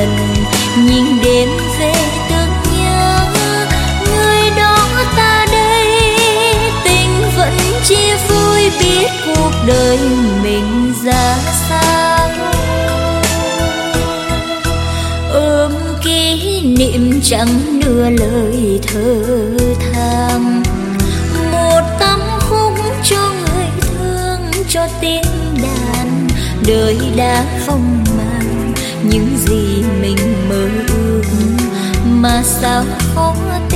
lần nhìn đêm về tương nhớ người đó ta đây. Tình vẫn chia vui biết cuộc đời mình ra sao. Ôm kỷ niệm chẳng nửa lời thơ than, một tấm khúc cho người thương, cho tiếng đàn. Đời đã không mang những gì mình mơ ước, mà sao khó